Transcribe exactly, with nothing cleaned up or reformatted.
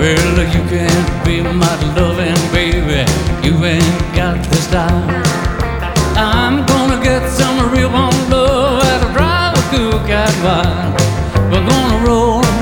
Well, you can't be my loving baby, you ain't got the style. I'm gonna get some real warm love out of drive a cool cat wild. We're gonna roll